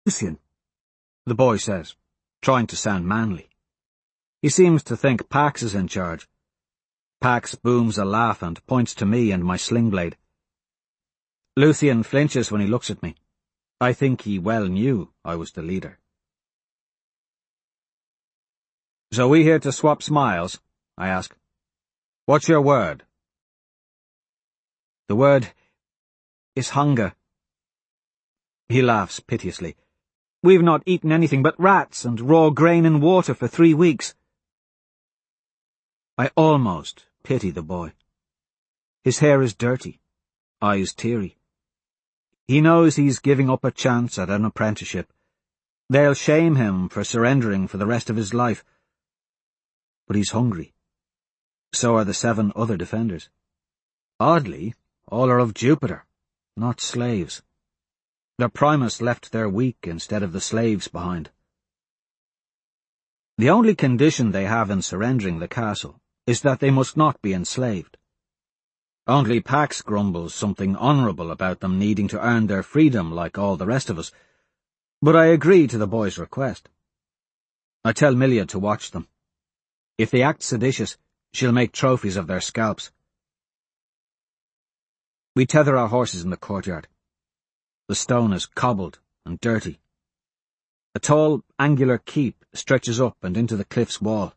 Lucian, the boy says, trying to sound manly. He seems to think Pax is in charge. Pax booms a laugh and points to me and my sling blade. Lucian flinches when he looks at me. I think he well knew I was the leader. "So we here to swap smiles?" I ask. "What's your word?" "The word is hunger." He laughs piteously. "We've not eaten anything but rats and raw grain and water for 3 weeks. I almost pity the boy. His hair is dirty, eyes teary. He knows he's giving up a chance at an apprenticeship. They'll shame him for surrendering for the rest of his life. But he's hungry. So are the 7 other defenders. Oddly, all are of Jupiter, not slaves. The Primus left their weak instead of the slaves behind. The only condition they have in surrendering the castle is that they must not be enslaved. Only Pax grumbles something honourable about them needing to earn their freedom like all the rest of us, but I agree to the boy's request. I tell Milia to watch them. If they act seditious, she'll make trophies of their scalps. We tether our horses in the courtyard. The stone is cobbled and dirty. A tall, angular keep stretches up and into the cliff's wall.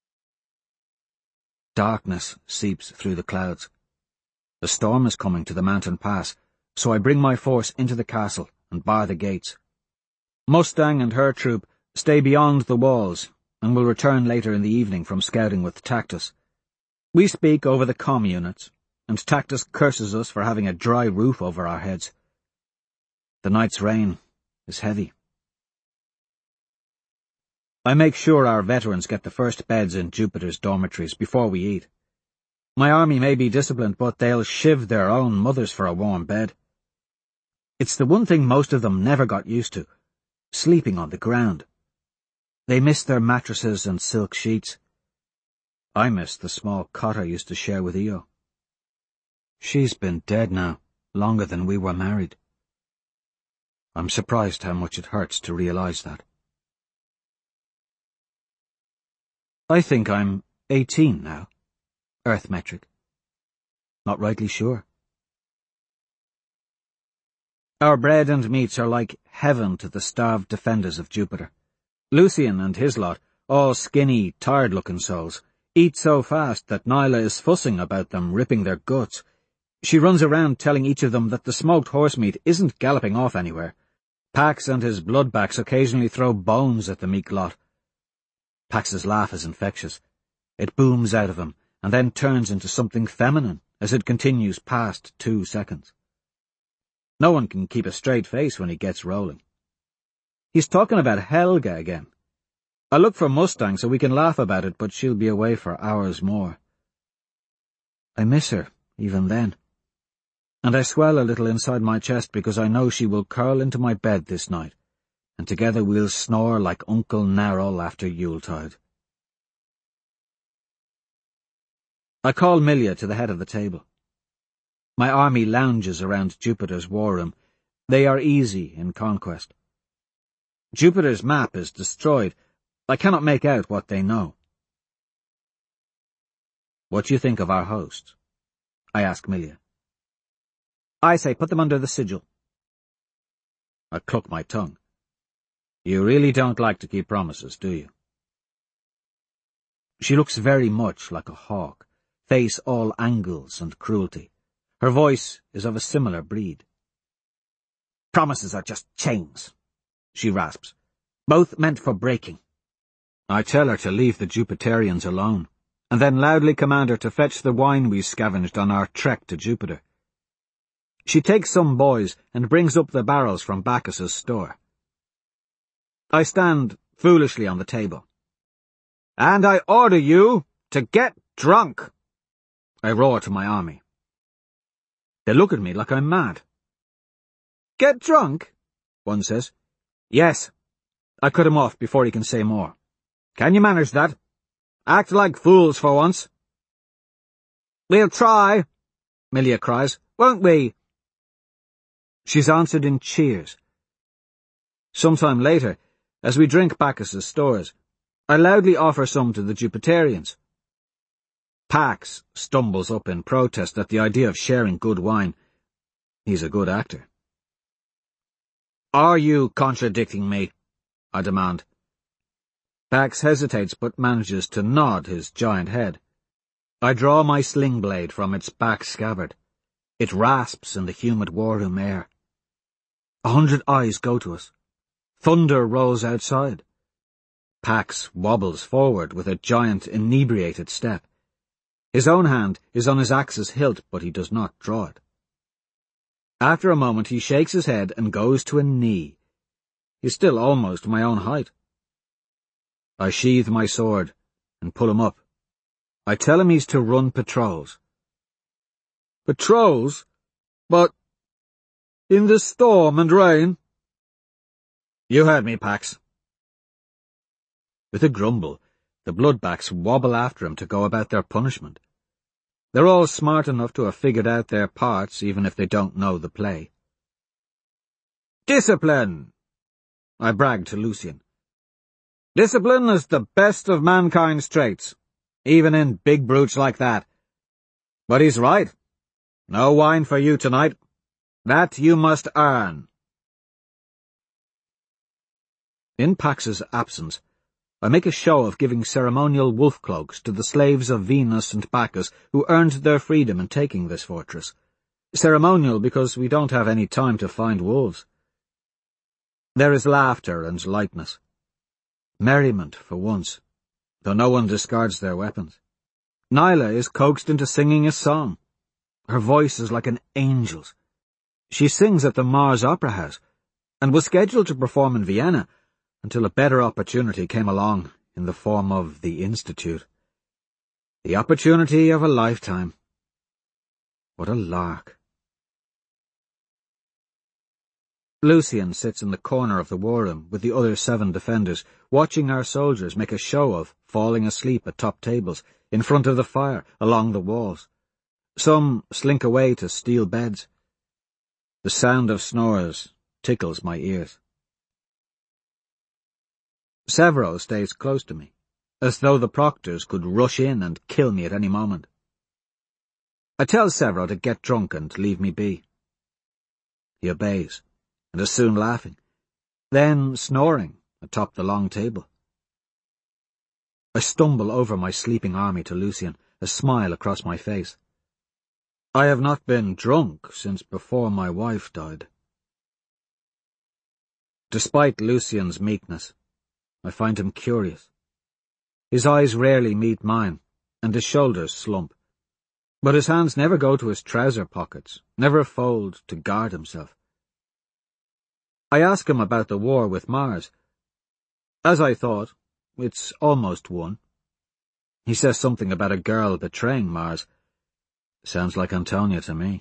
Darkness seeps through the clouds. The storm is coming to the mountain pass, so I bring my force into the castle and bar the gates. Mustang and her troop stay beyond the walls and will return later in the evening from scouting with Tactus. We speak over the comm units, and Tactus curses us for having a dry roof over our heads. The night's rain is heavy. I make sure our veterans get the first beds in Jupiter's dormitories before we eat. My army may be disciplined, but they'll shiv their own mothers for a warm bed. It's the one thing most of them never got used to, sleeping on the ground. They miss their mattresses and silk sheets. I miss the small cot I used to share with Io. She's been dead now, longer than we were married. I'm surprised how much it hurts to realize that. I think I'm 18 now, arithmetic. Not rightly sure. Our bread and meats are like heaven to the starved defenders of Jupiter. Lucian and his lot, all skinny, tired-looking souls, eat so fast that Nyla is fussing about them ripping their guts. She runs around telling each of them that the smoked horse meat isn't galloping off anywhere. Pax and his bloodbacks occasionally throw bones at the meek lot. Pax's laugh is infectious. It booms out of him, and then turns into something feminine as it continues past 2 seconds. No one can keep a straight face when he gets rolling. He's talking about Helga again. I look for Mustang so we can laugh about it, but she'll be away for hours more. I miss her, even then. And I swell a little inside my chest because I know she will curl into my bed this night, and together we'll snore like Uncle Narol after Yuletide. I call Milia to the head of the table. My army lounges around Jupiter's war room. They are easy in conquest. Jupiter's map is destroyed. I cannot make out what they know. What do you think of our hosts? I ask Milia. I say put them under the sigil. I cluck my tongue. You really don't like to keep promises, do you? She looks very much like a hawk, face all angles and cruelty. Her voice is of a similar breed. Promises are just chains, she rasps, both meant for breaking. I tell her to leave the Jupiterians alone, and then loudly command her to fetch the wine we scavenged on our trek to Jupiter. She takes some boys and brings up the barrels from Bacchus's store. I stand foolishly on the table. And I order you to get drunk, I roar to my army. They look at me like I'm mad. Get drunk? One says. Yes. I cut him off before he can say more. Can you manage that? Act like fools for once. We'll try, Milia cries. Won't we? She's answered in cheers. Sometime later, as we drink Bacchus's stores, I loudly offer some to the Jupiterians. Pax stumbles up in protest at the idea of sharing good wine. He's a good actor. "Are you contradicting me?" I demand. Pax hesitates but manages to nod his giant head. I draw my sling blade from its back scabbard. It rasps in the humid war-room air. 100 eyes go to us. Thunder rolls outside. Pax wobbles forward with a giant, inebriated step. His own hand is on his axe's hilt, but he does not draw it. After a moment he shakes his head and goes to a knee. He's still almost my own height. I sheathe my sword and pull him up. I tell him he's to run patrols. "Patrols? But in the storm and rain?" "You heard me, Pax." With a grumble, the bloodbacks wobble after him to go about their punishment. They're all smart enough to have figured out their parts, even if they don't know the play. "Discipline!" I brag to Lucian. "Discipline is the best of mankind's traits, even in big brutes like that. But he's right. No wine for you tonight. That you must earn." In Pax's absence, I make a show of giving ceremonial wolf cloaks to the slaves of Venus and Bacchus who earned their freedom in taking this fortress. Ceremonial because we don't have any time to find wolves. There is laughter and lightness. Merriment for once, though no one discards their weapons. Nyla is coaxed into singing a song. Her voice is like an angel's. She sings at the Mars Opera House, and was scheduled to perform in Vienna until a better opportunity came along in the form of the Institute. The opportunity of a lifetime. What a lark. Lucian sits in the corner of the war room with the other 7 defenders, watching our soldiers make a show of falling asleep at top tables, in front of the fire, along the walls. Some slink away to steel beds. The sound of snores tickles my ears. Severo stays close to me, as though the proctors could rush in and kill me at any moment. I tell Severo to get drunk and leave me be. He obeys, and is soon laughing, then snoring atop the long table. I stumble over my sleeping army to Lucian, a smile across my face. I have not been drunk since before my wife died. Despite Lucian's meekness, I find him curious. His eyes rarely meet mine, and his shoulders slump. But his hands never go to his trouser pockets, never fold to guard himself. I ask him about the war with Mars. As I thought, it's almost won. He says something about a girl betraying Mars. Sounds like Antonia to me.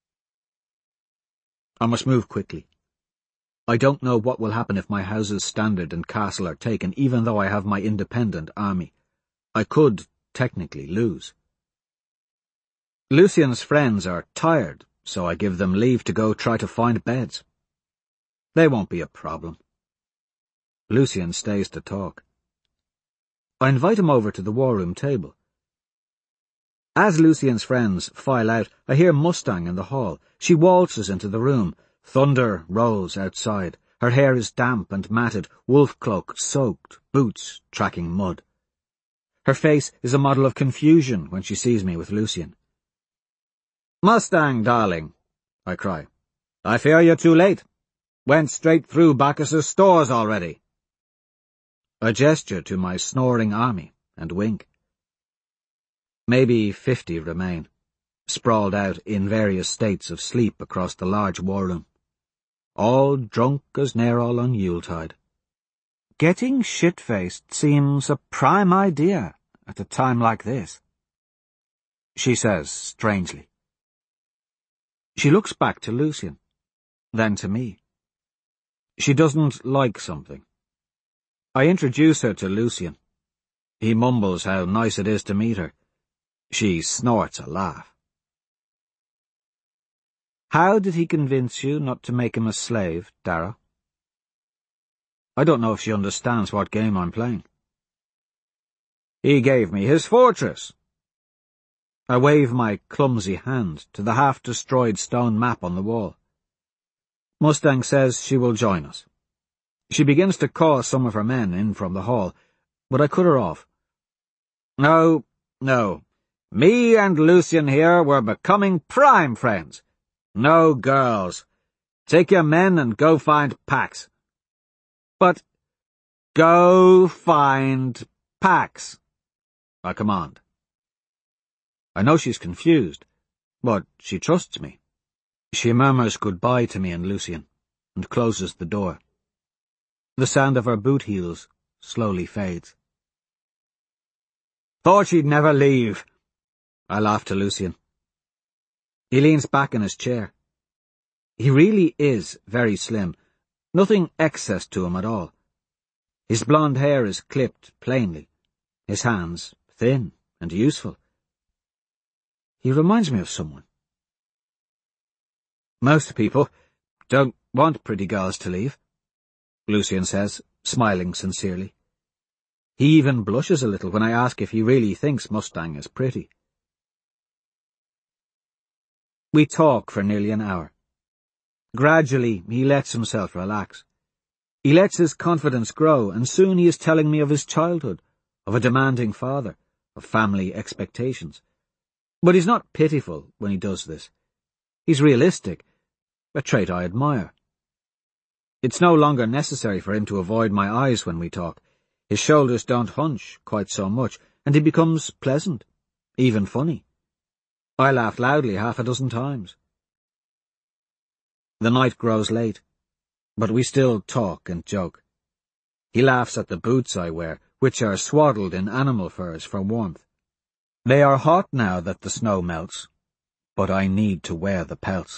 I must move quickly. I don't know what will happen if my house's standard and castle are taken, even though I have my independent army. I could, technically, lose. Lucian's friends are tired, so I give them leave to go try to find beds. They won't be a problem. Lucian stays to talk. I invite him over to the war room table. As Lucian's friends file out, I hear Mustang in the hall. She waltzes into the room. Thunder rolls outside. Her hair is damp and matted, wolf cloak soaked, boots tracking mud. Her face is a model of confusion when she sees me with Lucian. "Mustang, darling," I cry. "I fear you're too late. Went straight through Bacchus's stores already." I gesture to my snoring army and wink. Maybe 50 remain, sprawled out in various states of sleep across the large war room. All drunk as Nerol on Yuletide. Getting shit-faced seems a prime idea at a time like this, she says strangely. She looks back to Lucian, then to me. She doesn't like something. I introduce her to Lucian. He mumbles how nice it is to meet her. She snorts a laugh. "How did he convince you not to make him a slave, Darrow?" I don't know if she understands what game I'm playing. He gave me his fortress. I wave my clumsy hand to the half-destroyed stone map on the wall. Mustang says she will join us. She begins to call some of her men in from the hall, but I cut her off. No. Me and Lucien here were becoming prime friends. No girls. Take your men and go find Pax. But go find Pax, I command. I know she's confused, but she trusts me. She murmurs goodbye to me and Lucien, and closes the door. The sound of her boot heels slowly fades. Thought she'd never leave, I laugh to Lucien. He leans back in his chair. He really is very slim, nothing excess to him at all. His blonde hair is clipped plainly, his hands thin and useful. He reminds me of someone. Most people don't want pretty girls to leave, Lucien says, smiling sincerely. He even blushes a little when I ask if he really thinks Mustang is pretty. We talk for nearly an hour. Gradually, he lets himself relax. He lets his confidence grow, and soon he is telling me of his childhood, of a demanding father, of family expectations. But he's not pitiful when he does this. He's realistic, a trait I admire. It's no longer necessary for him to avoid my eyes when we talk. His shoulders don't hunch quite so much, and he becomes pleasant, even funny. I laugh loudly half a dozen times. The night grows late, but we still talk and joke. He laughs at the boots I wear, which are swaddled in animal furs for warmth. They are hot now that the snow melts, but I need to wear the pelts.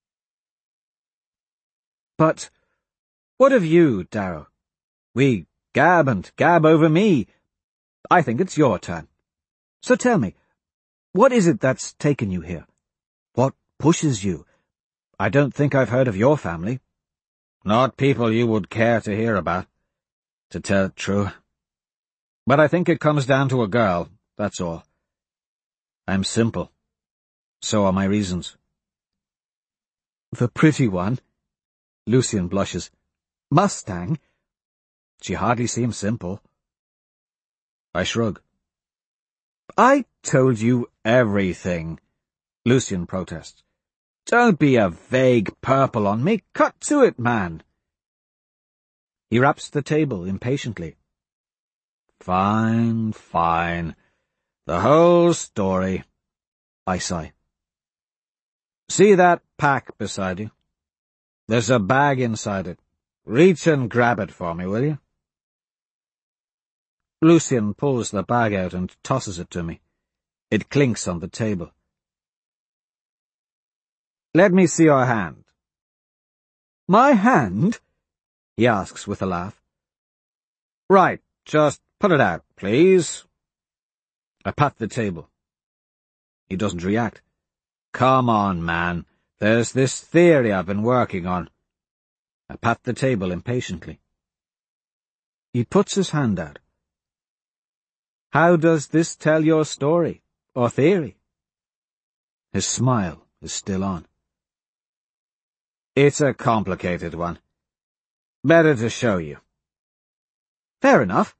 But what of you, Darrow? We gab and gab over me. I think it's your turn. So tell me, what is it that's taken you here? What pushes you? I don't think I've heard of your family. Not people you would care to hear about, to tell it true. But I think it comes down to a girl, that's all. I'm simple. So are my reasons. The pretty one? Lucien blushes. Mustang? She hardly seems simple. I shrug. I told you everything, Lucien protests. Don't be a vague purple on me. Cut to it, man. He raps the table impatiently. Fine. The whole story. I sigh. See that pack beside you? There's a bag inside it. Reach and grab it for me, will you? Lucien pulls the bag out and tosses it to me. It clinks on the table. Let me see your hand. My hand? He asks with a laugh. Right, just put it out, please. I pat the table. He doesn't react. Come on, man. There's this theory I've been working on. I pat the table impatiently. He puts his hand out. How does this tell your story, or theory? His smile is still on. It's a complicated one. Better to show you. Fair enough.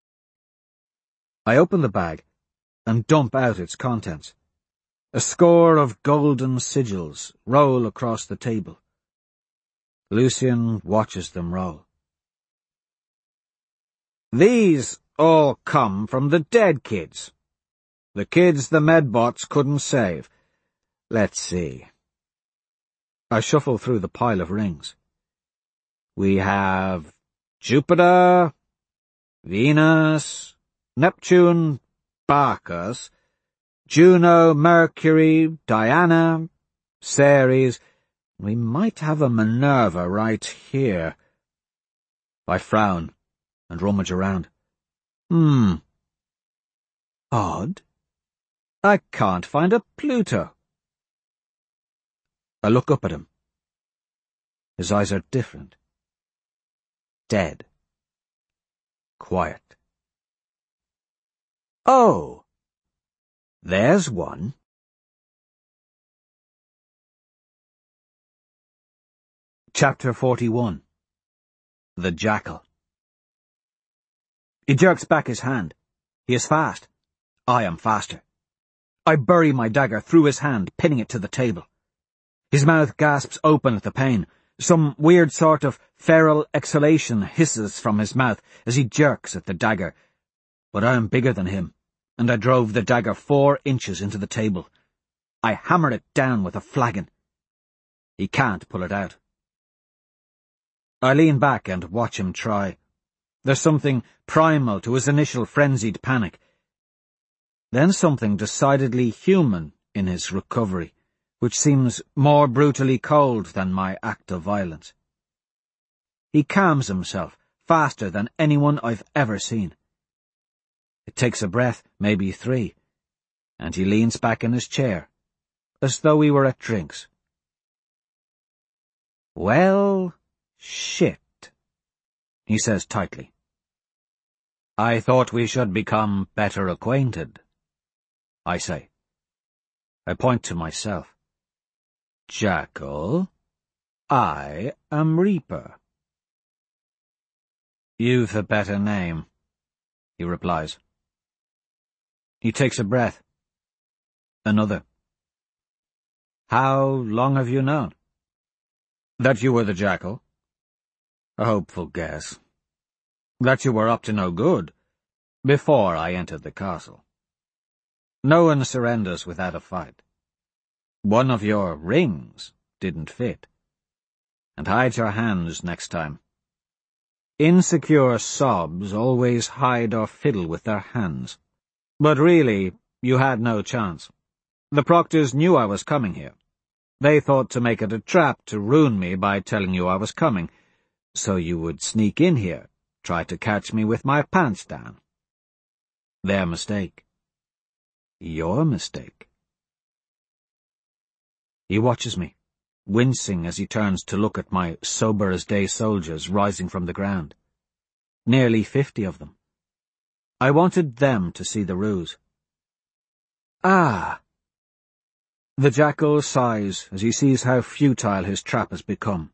I open the bag and dump out its contents. A score of golden sigils roll across the table. Lucien watches them roll. These all come from the dead kids. The kids the Medbots couldn't save. Let's see. I shuffle through the pile of rings. We have Jupiter, Venus, Neptune, Bacchus, Juno, Mercury, Diana, Ceres. We might have a Minerva right here. I frown and rummage around. Odd. I can't find a Pluto. I look up at him. His eyes are different. Dead. Quiet. Oh! There's one. Chapter 41. The Jackal. He jerks back his hand. He is fast. I am faster. I bury my dagger through his hand, pinning it to the table. His mouth gasps open at the pain. Some weird sort of feral exhalation hisses from his mouth as he jerks at the dagger. But I am bigger than him, and I drove the dagger 4 inches into the table. I hammered it down with a flagon. He can't pull it out. I lean back and watch him try. There's something primal to his initial frenzied panic. Then something decidedly human in his recovery, which seems more brutally cold than my act of violence. He calms himself faster than anyone I've ever seen. It takes a breath, maybe 3, and he leans back in his chair, as though we were at drinks. Well, shit, he says tightly. I thought we should become better acquainted, I say. I point to myself. Jackal, I am Reaper. You've a better name, he replies. He takes a breath. Another. How long have you known? That you were the Jackal? A hopeful guess. That you were up to no good, before I entered the castle. No one surrenders without a fight. One of your rings didn't fit. And hide your hands next time. Insecure sobs always hide or fiddle with their hands. But really, you had no chance. The Proctors knew I was coming here. They thought to make it a trap to ruin me by telling you I was coming, so you would sneak in here, try to catch me with my pants down. Their mistake. Your mistake. He watches me, wincing as he turns to look at my sober-as-day soldiers rising from the ground. Nearly 50 of them. I wanted them to see the ruse. Ah! The Jackal sighs as he sees how futile his trap has become.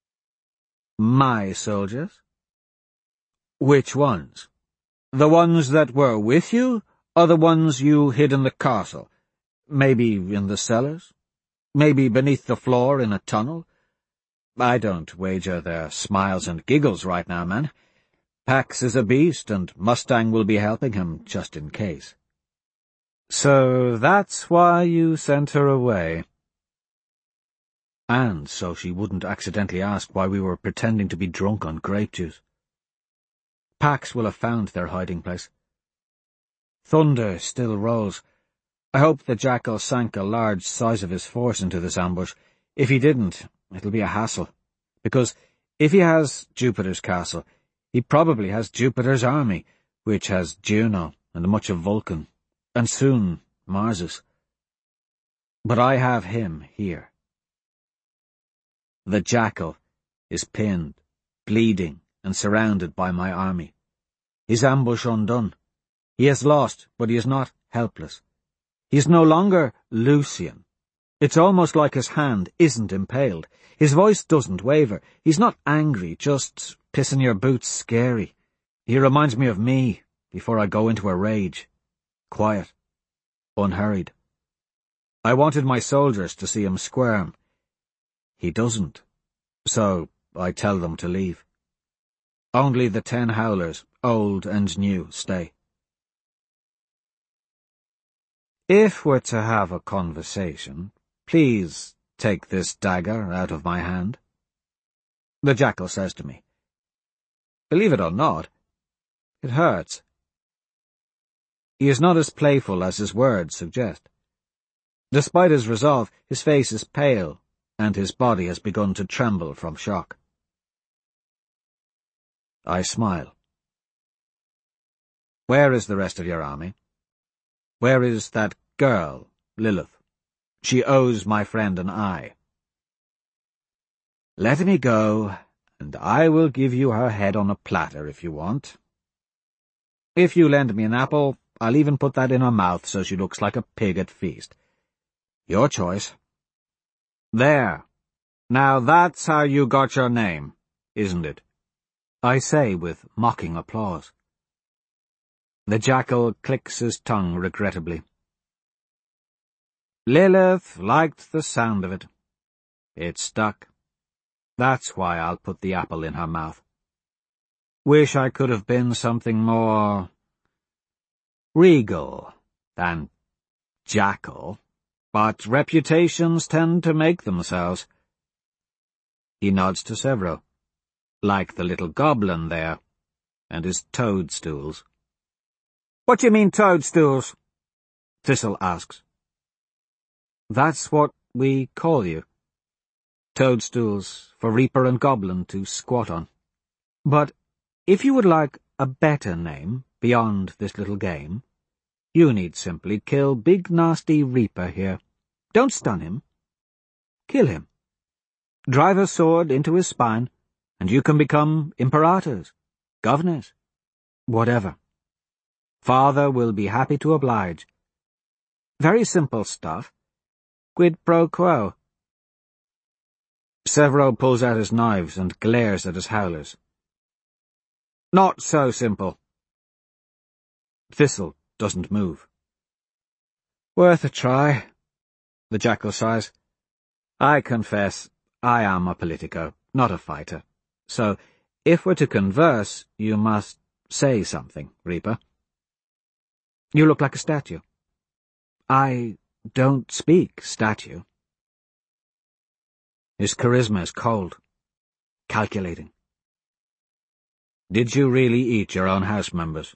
My soldiers? Which ones? The ones that were with you, or the ones you hid in the castle? Maybe in the cellars? Maybe beneath the floor in a tunnel? I don't wager their smiles and giggles right now, man. Pax is a beast, and Mustang will be helping him, just in case. So that's why you sent her away. And so she wouldn't accidentally ask why we were pretending to be drunk on grape juice. Pax will have found their hiding place. Thunder still rolls. I hope the Jackal sank a large size of his force into this ambush. If he didn't, it'll be a hassle. Because if he has Jupiter's castle, he probably has Jupiter's army, which has Juno and much of Vulcan, and soon Mars's. But I have him here. The Jackal is pinned, bleeding, and surrounded by my army. His ambush undone. He has lost, but he is not helpless. He is no longer Lucian. It's almost like his hand isn't impaled. His voice doesn't waver. He's not angry, just pissing your boots scary. He reminds me of me before I go into a rage. Quiet. Unhurried. I wanted my soldiers to see him squirm. He doesn't. So I tell them to leave. Only the 10 howlers, old and new, stay. If we're to have a conversation, please take this dagger out of my hand. The Jackal says to me. Believe it or not, it hurts. He is not as playful as his words suggest. Despite his resolve, his face is pale, and his body has begun to tremble from shock. I smile. Where is the rest of your army? Where is that girl, Lilith? She owes my friend an eye. Let me go, and I will give you her head on a platter if you want. If you lend me an apple, I'll even put that in her mouth so she looks like a pig at feast. Your choice. There. Now that's how you got your name, isn't it? I say with mocking applause. The jackal clicks his tongue regrettably. Lilith liked the sound of it. It stuck. That's why I'll put the apple in her mouth. Wish I could have been something more regal than jackal, but reputations tend to make themselves. He nods to Severo, like the little goblin there, and his toadstools. What do you mean, toadstools? Thistle asks. That's what we call you. Toadstools for Reaper and Goblin to squat on. But if you would like a better name beyond this little game, you need simply kill Big Nasty Reaper here. Don't stun him. Kill him. Drive a sword into his spine, and you can become imperators, governors, whatever. Father will be happy to oblige. Very simple stuff. Quid pro quo. Severo pulls out his knives and glares at his howlers. Not so simple. Thistle doesn't move. Worth a try, the jackal sighs. I confess, I am a politico, not a fighter. So, if we're to converse, you must say something, Reaper. You look like a statue. I don't speak statue. His charisma is cold, calculating. Did you really eat your own house members?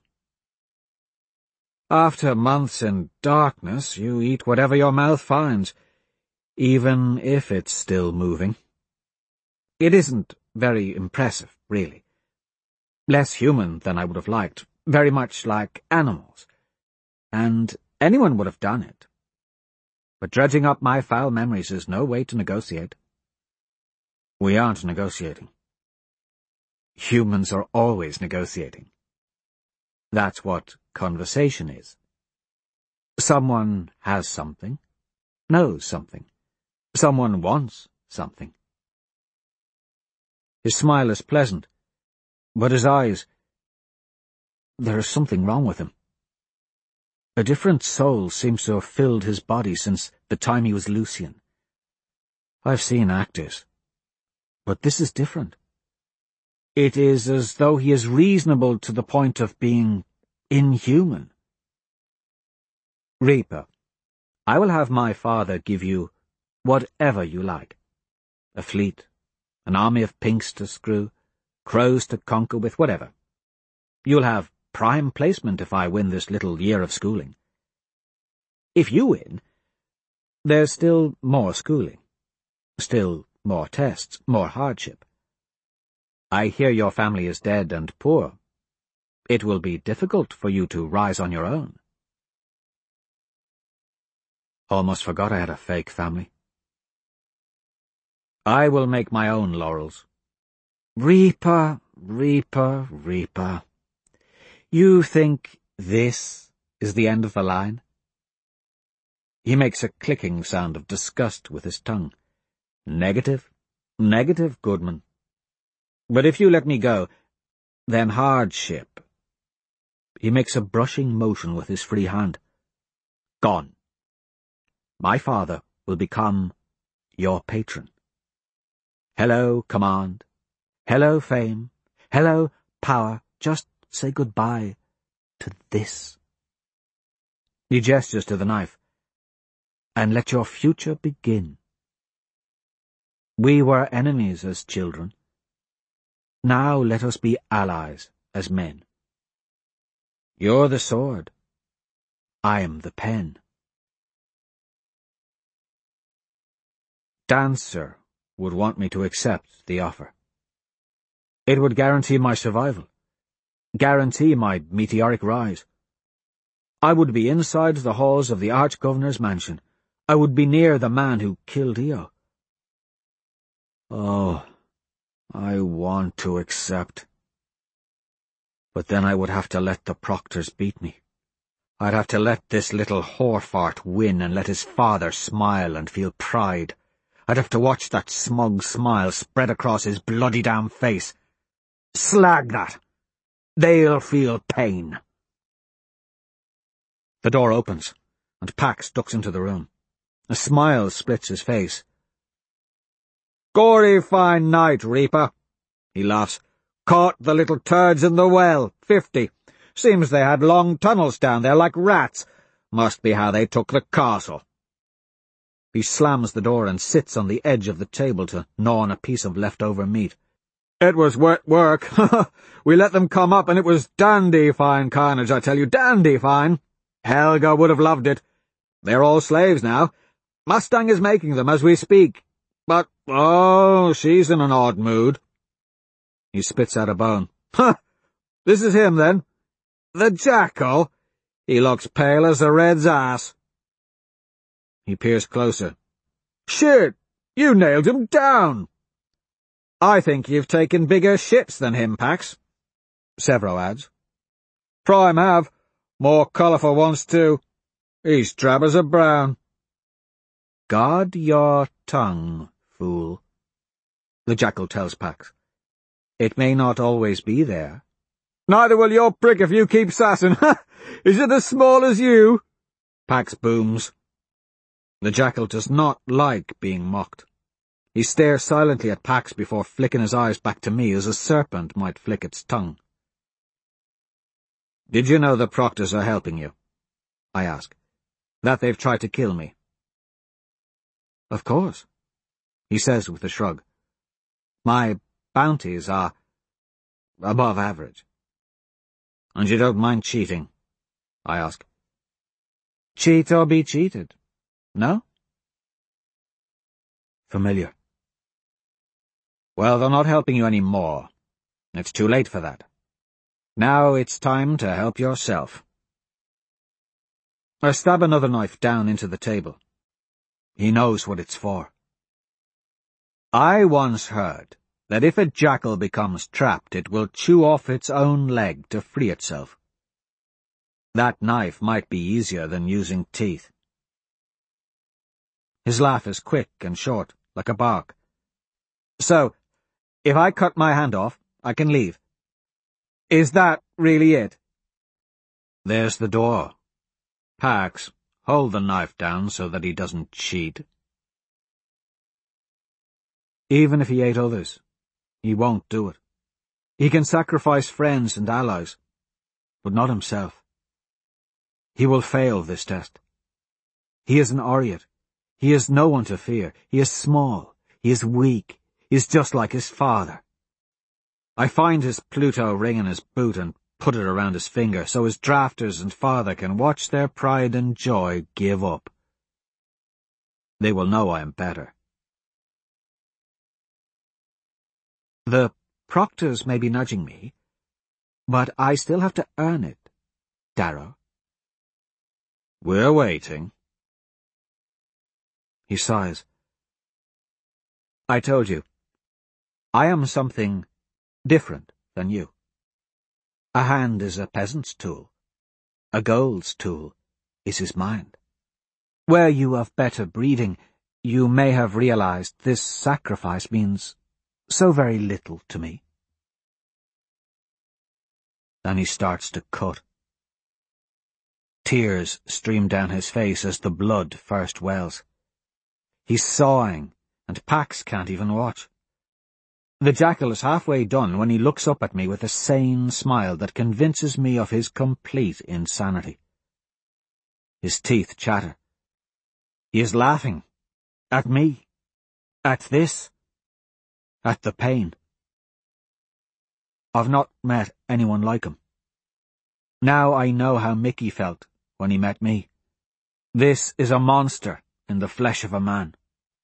After months in darkness, you eat whatever your mouth finds, even if it's still moving. It isn't very impressive, really. Less human than I would have liked, very much like animals. And anyone would have done it. But dredging up my foul memories is no way to negotiate. We aren't negotiating. Humans are always negotiating. That's what conversation is. Someone has something, knows something. Someone wants something. His smile is pleasant, but his eyes— there is something wrong with him. A different soul seems to have filled his body since the time he was Lucian. I've seen actors, but this is different. It is as though he is reasonable to the point of being inhuman. Reaper, I will have my father give you whatever you like. A fleet, an army of pinks to screw, crows to conquer with, whatever. You'll have prime placement if I win this little year of schooling. If you win, there's still more schooling, still more tests, more hardship. I hear your family is dead and poor. It will be difficult for you to rise on your own. Almost forgot I had a fake family. I will make my own laurels. Reaper, Reaper, Reaper. You think this is the end of the line? He makes a clicking sound of disgust with his tongue. Negative, negative, Goodman. But if you let me go, then hardship. He makes a brushing motion with his free hand. Gone. My father will become your patron. Hello, command. Hello, fame. Hello, power. Just say goodbye to this. He gestures to the knife. And let your future begin. We were enemies as children. Now let us be allies as men. You're the sword. I am the pen. Dancer would want me to accept the offer. It would guarantee my survival, guarantee my meteoric rise. I would be inside the halls of the Arch-Governor's mansion. I would be near the man who killed Io. Oh, I want to accept. But then I would have to let the proctors beat me. I'd have to let this little whorefart win and let his father smile and feel pride. I'd have to watch that smug smile spread across his bloody damn face. Slag that! They'll feel pain. The door opens, and Pax ducks into the room. A smile splits his face. "Gory fine night, Reaper," he laughs. "Caught the little turds in the well, 50. Seems they had long tunnels down there like rats. Must be how they took the castle." He slams the door and sits on the edge of the table to gnaw on a piece of leftover meat. "It was wet work. We let them come up, and it was dandy fine carnage, I tell you, dandy fine. Helga would have loved it. They're all slaves now. Mustang is making them as we speak. But, oh, she's in an odd mood." He spits out a bone. "Huh! This is him, then? The jackal? He looks pale as a red's ass." He peers closer. "Shit! You nailed him down!" "I think you've taken bigger shits than him, Pax," Severo adds. "Prime have. More colourful ones, too. He's drab as a brown." "Guard your tongue, fool," the jackal tells Pax. "It may not always be there." "Neither will your prick if you keep sassing. Is it as small as you?" Pax booms. The jackal does not like being mocked. He stares silently at Pax before flicking his eyes back to me as a serpent might flick its tongue. "Did you know the proctors are helping you?" I ask. "That they've tried to kill me?" "Of course," he says with a shrug. "My bounties are above average." "And you don't mind cheating?" I ask. "Cheat or be cheated? No?" Familiar. "Well, they're not helping you any more. It's too late for that. Now it's time to help yourself." I stab another knife down into the table. He knows what it's for. "I once heard that if a jackal becomes trapped, it will chew off its own leg to free itself. That knife might be easier than using teeth." His laugh is quick and short, like a bark. "So, if I cut my hand off, I can leave. Is that really it?" "There's the door. Pax, hold the knife down so that he doesn't cheat." Even if he ate others, he won't do it. He can sacrifice friends and allies, but not himself. He will fail this test. He is an Oryat. He has no one to fear. He is small. He is weak. He is just like his father. I find his Pluto ring in his boot and put it around his finger so his drafters and father can watch their pride and joy give up. They will know I am better. The proctors may be nudging me, but I still have to earn it, Darrow. "We're waiting." He sighs. "I told you, I am something different than you. A hand is a peasant's tool. A gold's tool is his mind. Were you of better breeding, you may have realized this sacrifice means so very little to me." Then he starts to cut. Tears stream down his face as the blood first wells. He's sawing, and Pax can't even watch. The jackal is halfway done when he looks up at me with a sane smile that convinces me of his complete insanity. His teeth chatter. He is laughing. At me. At this. At the pain. I've not met anyone like him. Now I know how Mickey felt when he met me. This is a monster in the flesh of a man.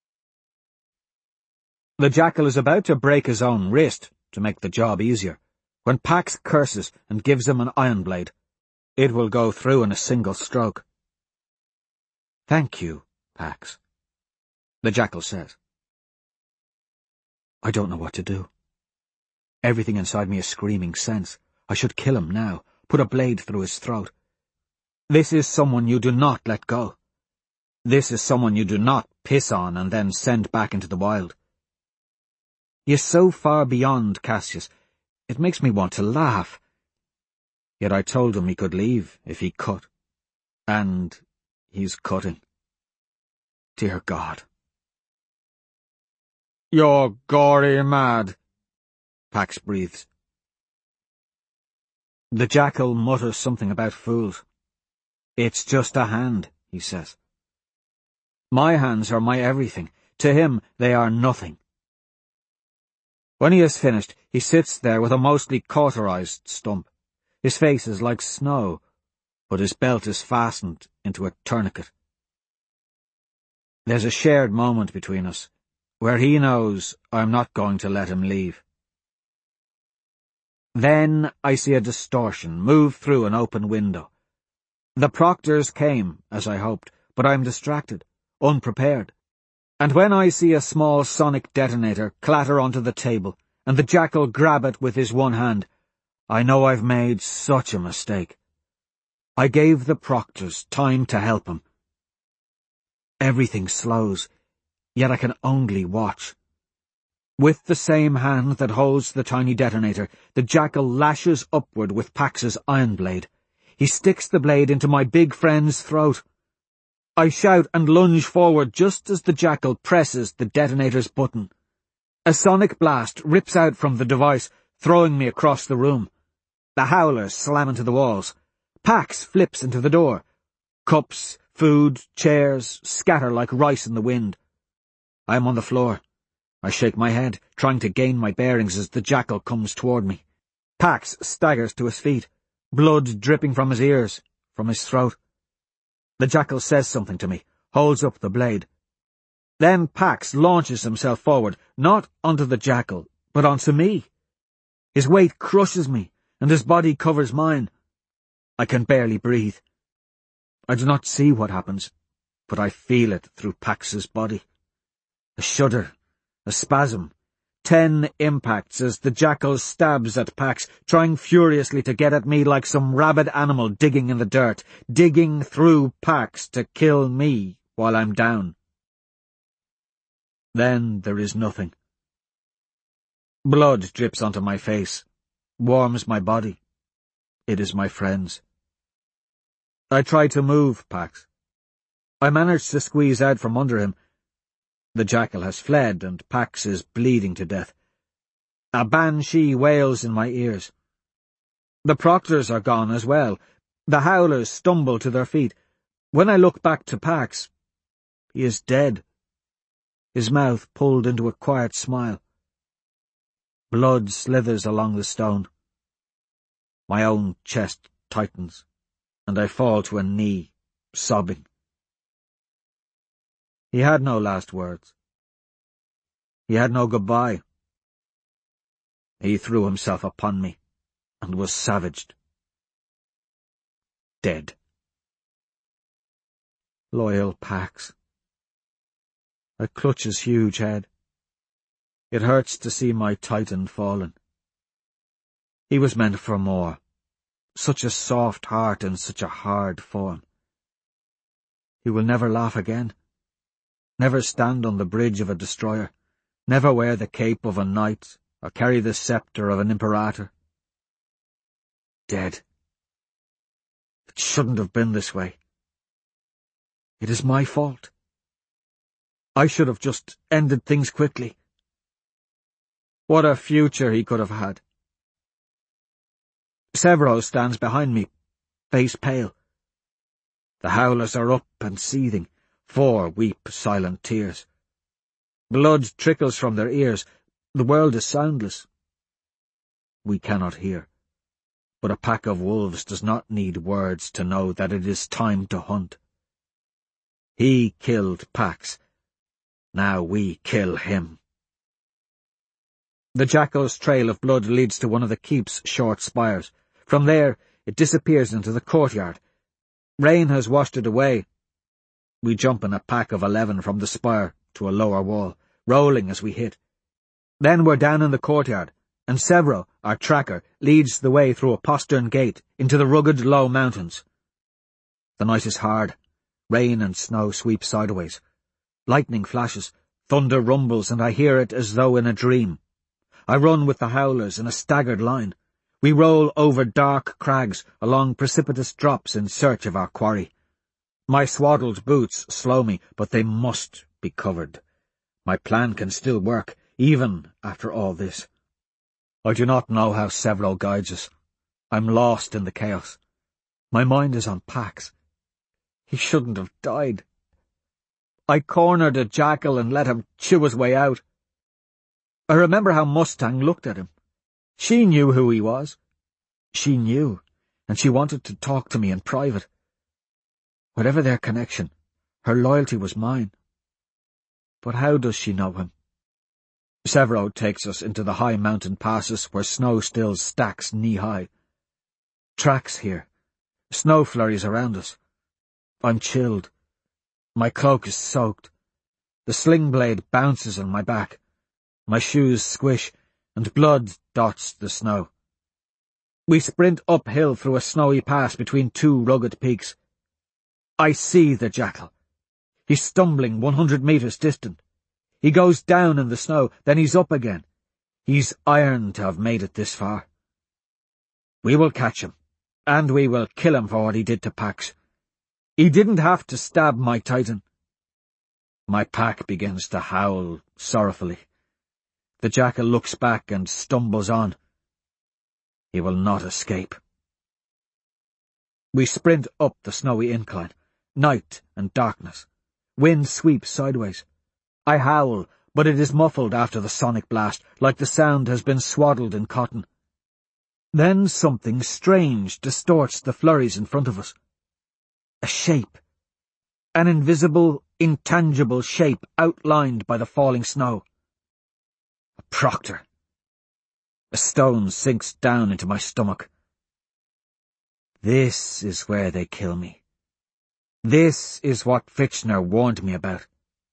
The jackal is about to break his own wrist to make the job easier, when Pax curses and gives him an iron blade. It will go through in a single stroke. "Thank you, Pax," the jackal says. I don't know what to do. Everything inside me is screaming sense. I should kill him now, put a blade through his throat. This is someone you do not let go. This is someone you do not piss on and then send back into the wild. He is so far beyond Cassius, it makes me want to laugh. Yet I told him he could leave if he cut. And he's cutting. Dear God. "You're gory mad," Pax breathes. The jackal mutters something about fools. "It's just a hand," he says. My hands are my everything. To him they are nothing. When he has finished, he sits there with a mostly cauterized stump. His face is like snow, but his belt is fastened into a tourniquet. There's a shared moment between us, where he knows I'm not going to let him leave. Then I see a distortion move through an open window. The proctors came, as I hoped, but I'm distracted, unprepared. And when I see a small sonic detonator clatter onto the table, and the jackal grab it with his one hand, I know I've made such a mistake. I gave the proctors time to help him. Everything slows, yet I can only watch. With the same hand that holds the tiny detonator, the jackal lashes upward with Pax's iron blade. He sticks the blade into my big friend's throat. I shout and lunge forward just as the jackal presses the detonator's button. A sonic blast rips out from the device, throwing me across the room. The howlers slam into the walls. Pax flips into the door. Cups, food, chairs scatter like rice in the wind. I am on the floor. I shake my head, trying to gain my bearings as the jackal comes toward me. Pax staggers to his feet, blood dripping from his ears, from his throat. The jackal says something to me, holds up the blade. Then Pax launches himself forward, not onto the jackal, but onto me. His weight crushes me, and his body covers mine. I can barely breathe. I do not see what happens, but I feel it through Pax's body. A shudder, a spasm, 10 impacts as the jackal stabs at Pax, trying furiously to get at me like some rabid animal digging in the dirt, digging through Pax to kill me while I'm down. Then there is nothing. Blood drips onto my face, warms my body. It is my friend's. I try to move Pax. I manage to squeeze out from under him. The jackal has fled, and Pax is bleeding to death. A banshee wails in my ears. The proctors are gone as well. The howlers stumble to their feet. When I look back to Pax, he is dead, his mouth pulled into a quiet smile. Blood slithers along the stone. My own chest tightens, and I fall to a knee, sobbing. He had no last words. He had no goodbye. He threw himself upon me, and was savaged. Dead. Loyal Pax. I clutch his huge head. It hurts to see my Titan fallen. He was meant for more. Such a soft heart in such a hard form. He will never laugh again. Never stand on the bridge of a destroyer. Never wear the cape of a knight, or carry the sceptre of an imperator. Dead. It shouldn't have been this way. It is my fault. I should have just ended things quickly. What a future he could have had. Severo stands behind me, face pale. The howlers are up and seething. 4 weep silent tears. Blood trickles from their ears. The world is soundless. We cannot hear. But a pack of wolves does not need words to know that it is time to hunt. He killed Pax. Now we kill him. The jackal's trail of blood leads to one of the keep's short spires. From there, it disappears into the courtyard. Rain has washed it away. We jump in a pack of 11 from the spire to a lower wall, rolling as we hit. Then we're down in the courtyard, and Severo, our tracker, leads the way through a postern gate into the rugged, low mountains. The night is hard. Rain and snow sweep sideways. Lightning flashes, thunder rumbles, and I hear it as though in a dream. I run with the howlers in a staggered line. We roll over dark crags, along precipitous drops in search of our quarry. My swaddled boots slow me, but they must be covered. My plan can still work, even after all this. I do not know how Severo guides us. I'm lost in the chaos. My mind is on Pax. He shouldn't have died. I cornered a jackal and let him chew his way out. I remember how Mustang looked at him. She knew who he was. She knew, and she wanted to talk to me in private. Whatever their connection, her loyalty was mine. But how does she know him? Severo takes us into the high mountain passes where snow still stacks knee-high. Tracks here, snow flurries around us. I'm chilled. My cloak is soaked. The sling blade bounces on my back. My shoes squish, and blood dots the snow. We sprint uphill through a snowy pass between two rugged peaks. I see the jackal. He's stumbling 100 meters distant. He goes down in the snow, then he's up again. He's iron to have made it this far. We will catch him, and we will kill him for what he did to Pax. He didn't have to stab my titan. My pack begins to howl sorrowfully. The jackal looks back and stumbles on. He will not escape. We sprint up the snowy incline. Night and darkness. Wind sweeps sideways. I howl, but it is muffled after the sonic blast, like the sound has been swaddled in cotton. Then something strange distorts the flurries in front of us. A shape. An invisible, intangible shape outlined by the falling snow. A proctor. A stone sinks down into my stomach. This is where they kill me. This is what Fitchner warned me about.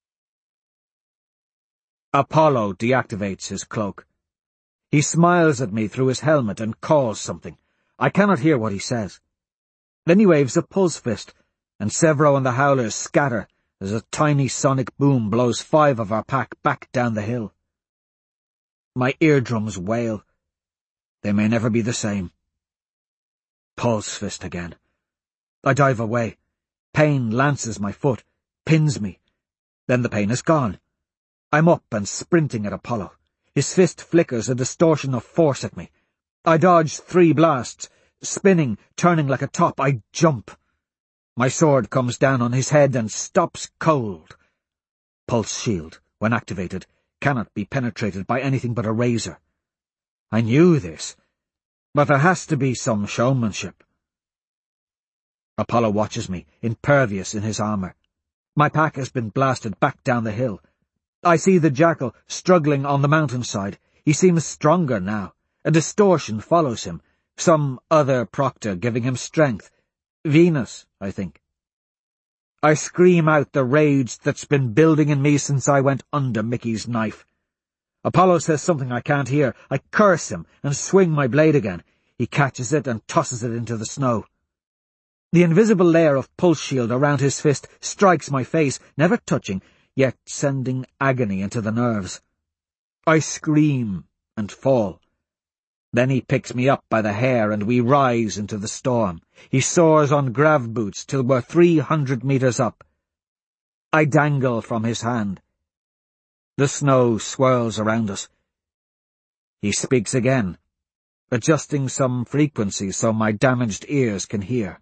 Apollo deactivates his cloak. He smiles at me through his helmet and calls something. I cannot hear what he says. Then he waves a pulse fist, and Severo and the howlers scatter as a tiny sonic boom blows 5 of our pack back down the hill. My eardrums wail. They may never be the same. Pulse fist again. I dive away. Pain lances my foot, pins me. Then the pain is gone. I'm up and sprinting at Apollo. His fist flickers a distortion of force at me. I dodge 3 blasts. Spinning, turning like a top, I jump. My sword comes down on his head and stops cold. Pulse shield, when activated, cannot be penetrated by anything but a razor. I knew this, but there has to be some showmanship. Apollo watches me, impervious in his armor. My pack has been blasted back down the hill. I see the jackal struggling on the mountainside. He seems stronger now. A distortion follows him. Some other proctor giving him strength. Venus, I think. I scream out the rage that's been building in me since I went under Mickey's knife. Apollo says something I can't hear. I curse him and swing my blade again. He catches it and tosses it into the snow. The invisible layer of pulse shield around his fist strikes my face, never touching, yet sending agony into the nerves. I scream and fall. Then he picks me up by the hair and we rise into the storm. He soars on grav boots till we're 300 meters up. I dangle from his hand. The snow swirls around us. He speaks again, adjusting some frequency so my damaged ears can hear.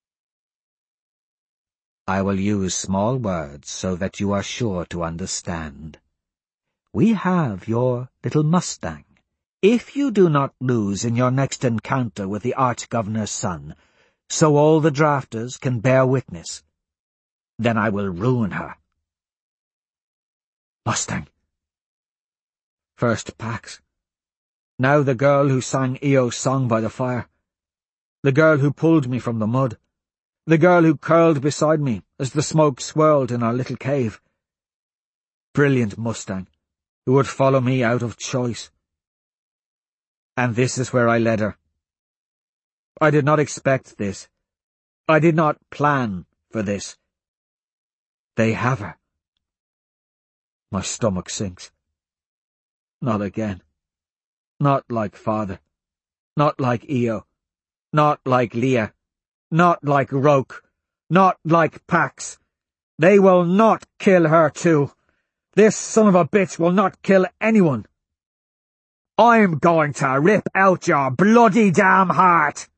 I will use small words so that you are sure to understand. We have your little Mustang. If you do not lose in your next encounter with the Arch-Governor's son, so all the drafters can bear witness, then I will ruin her. Mustang. First Pax. Now the girl who sang Eo's song by the fire. The girl who pulled me from the mud. The girl who curled beside me as the smoke swirled in our little cave. Brilliant Mustang, who would follow me out of choice. And this is where I led her. I did not expect this. I did not plan for this. They have her. My stomach sinks. Not again. Not like father. Not like Io. Not like Leah. Not like Roke. Not like Pax. They will not kill her too. This son of a bitch will not kill anyone. I'm going to rip out your bloody damn heart.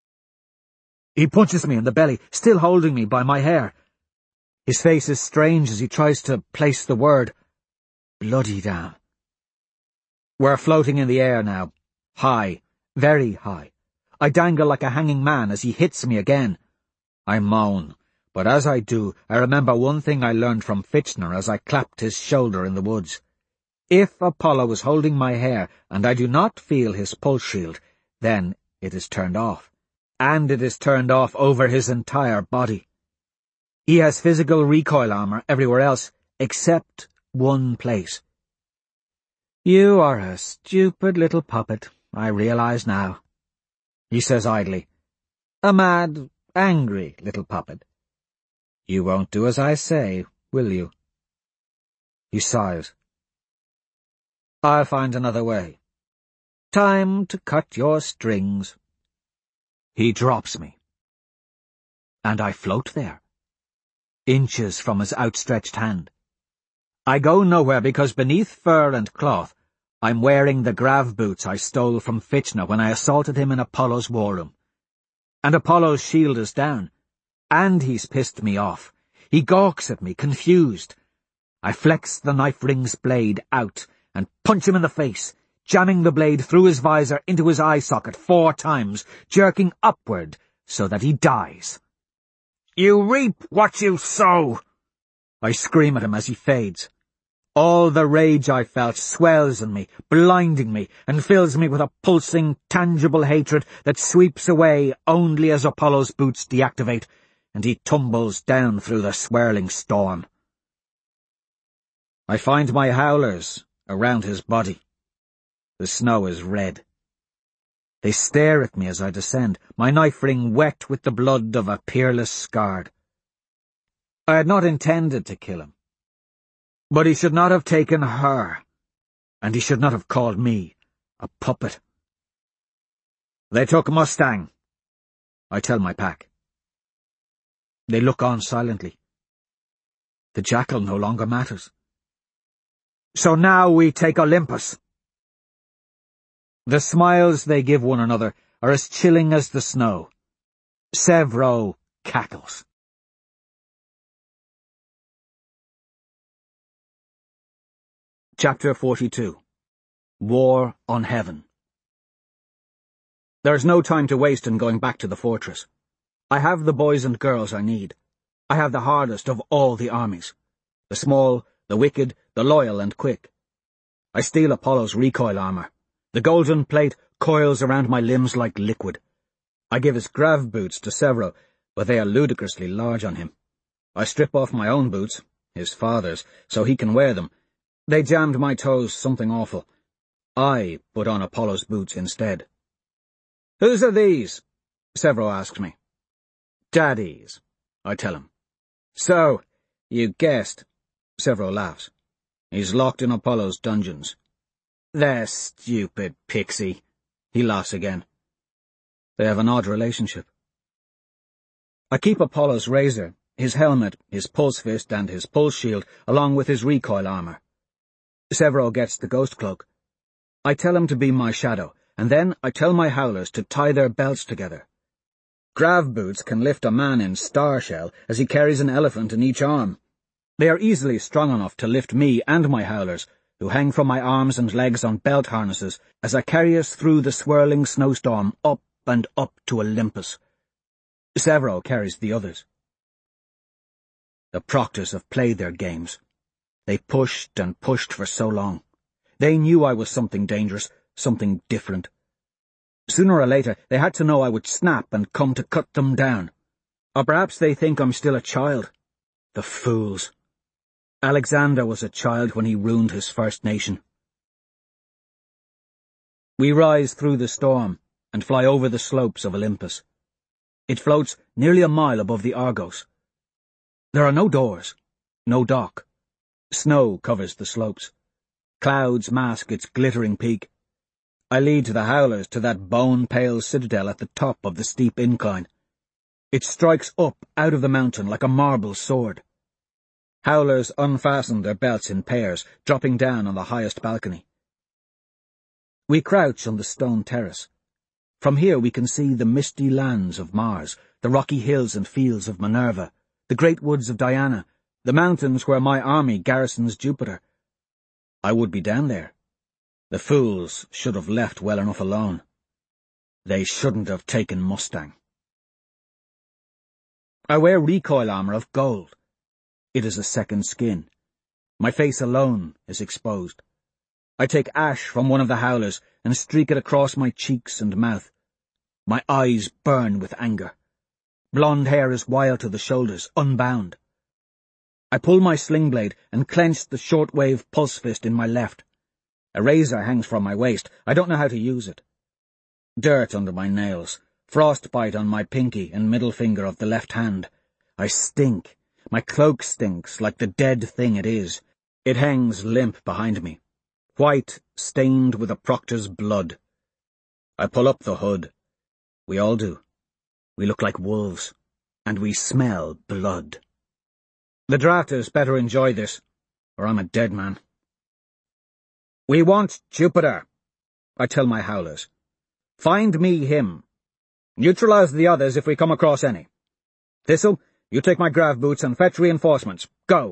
He punches me in the belly, still holding me by my hair. His face is strange as he tries to place the word. Bloody damn. We're floating in the air now. High. Very high. I dangle like a hanging man as he hits me again. I moan, but as I do, I remember one thing I learned from Fitchner as I clapped his shoulder in the woods. If Apollo is holding my hair and I do not feel his pulse shield, then it is turned off. And it is turned off over his entire body. He has physical recoil armor everywhere else, except one place. You are a stupid little puppet, I realize now, he says idly. A mad, angry little puppet. You won't do as I say, will you? He sighs. I'll find another way. Time to cut your strings. He drops me. And I float there, inches from his outstretched hand. I go nowhere because beneath fur and cloth, I'm wearing the grav boots I stole from Fitchner when I assaulted him in Apollo's war room. And Apollo's shield is down. And he's pissed me off. He gawks at me, confused. I flex the knife ring's blade out and punch him in the face, jamming the blade through his visor into his eye socket 4 times, jerking upward so that he dies. You reap what you sow! I scream at him as he fades. All the rage I felt swells in me, blinding me, and fills me with a pulsing, tangible hatred that sweeps away only as Apollo's boots deactivate, and he tumbles down through the swirling storm. I find my howlers around his body. The snow is red. They stare at me as I descend, my knife ring wet with the blood of a peerless Scard. I had not intended to kill him. But he should not have taken her, and he should not have called me a puppet. They took Mustang, I tell my pack. They look on silently. The jackal no longer matters. So now we take Olympus. The smiles they give one another are as chilling as the snow. Sevro cackles. Chapter 42. War on Heaven. There is no time to waste in going back to the fortress. I have the boys and girls I need. I have the hardest of all the armies. The small, the wicked, the loyal and quick. I steal Apollo's recoil armor. The golden plate coils around my limbs like liquid. I give his grav boots to Sevro, but they are ludicrously large on him. I strip off my own boots, his father's, so he can wear them. They jammed my toes something awful. I put on Apollo's boots instead. Whose are these? Sevro asks me. Daddy's, I tell him. So, you guessed. Sevro laughs. He's locked in Apollo's dungeons. The stupid pixie. He laughs again. They have an odd relationship. I keep Apollo's razor, his helmet, his pulse fist, and his pulse shield, along with his recoil armor. Sevro gets the ghost cloak. I tell him to be my shadow, and then I tell my howlers to tie their belts together. Grav boots can lift a man in star shell as he carries an elephant in each arm. They are easily strong enough to lift me and my howlers, who hang from my arms and legs on belt harnesses as I carry us through the swirling snowstorm up and up to Olympus. Sevro carries the others. The proctors have played their games. They pushed and pushed for so long. They knew I was something dangerous, something different. Sooner or later, they had to know I would snap and come to cut them down. Or perhaps they think I'm still a child. The fools. Alexander was a child when he ruined his first nation. We rise through the storm and fly over the slopes of Olympus. It floats nearly a mile above the Argos. There are no doors, no dock. Snow covers the slopes. Clouds mask its glittering peak. I lead the howlers to that bone-pale citadel at the top of the steep incline. It strikes up out of the mountain like a marble sword. Howlers unfasten their belts in pairs, dropping down on the highest balcony. We crouch on the stone terrace. From here we can see the misty lands of Mars, the rocky hills and fields of Minerva, the great woods of Diana, the mountains where my army garrisons Jupiter. I would be down there. The fools should have left well enough alone. They shouldn't have taken Mustang. I wear recoil armor of gold. It is a second skin. My face alone is exposed. I take ash from one of the howlers and streak it across my cheeks and mouth. My eyes burn with anger. Blonde hair is wild to the shoulders, unbound. I pull my sling blade and clench the shortwave pulse fist in my left. A razor hangs from my waist. I don't know how to use it. Dirt under my nails, frostbite on my pinky and middle finger of the left hand. I stink. My cloak stinks like the dead thing it is. It hangs limp behind me, white, stained with a proctor's blood. I pull up the hood. We all do. We look like wolves, and we smell blood. The drafters better enjoy this, or I'm a dead man. We want Jupiter, I tell my howlers. Find me him. Neutralize the others if we come across any. Thistle, you take my grav boots and fetch reinforcements. Go!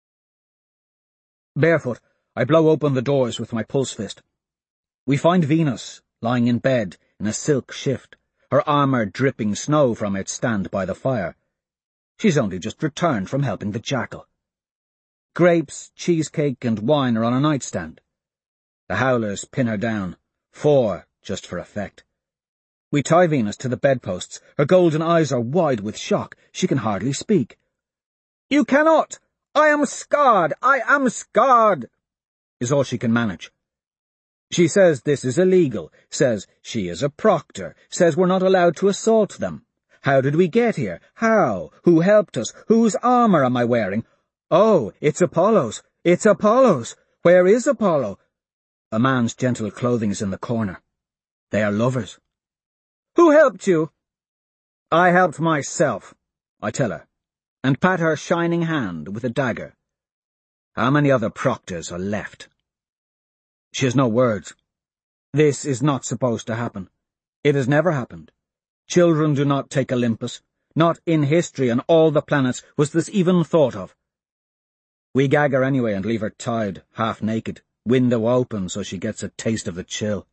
Barefoot, I blow open the doors with my pulse fist. We find Venus, lying in bed in a silk shift, her armor dripping snow from its stand by the fire. She's only just returned from helping the jackal. Grapes, cheesecake, and wine are on a nightstand. The howlers pin her down, 4 just for effect. We tie Venus to the bedposts. Her golden eyes are wide with shock. She can hardly speak. "You cannot! I am scarred! I am scarred!" is all she can manage. She says this is illegal, says she is a proctor, says we're not allowed to assault them. How did we get here? How? Who helped us? Whose armor am I wearing? Oh, it's Apollo's! It's Apollo's! Where is Apollo? A man's gentle clothing is in the corner. They are lovers. Who helped you? I helped myself, I tell her, and pat her shining hand with a dagger. How many other proctors are left? She has no words. This is not supposed to happen. It has never happened. Children do not take Olympus. Not in history on all the planets was this even thought of. We gag her anyway and leave her tied, half naked, window open so she gets a taste of the chill.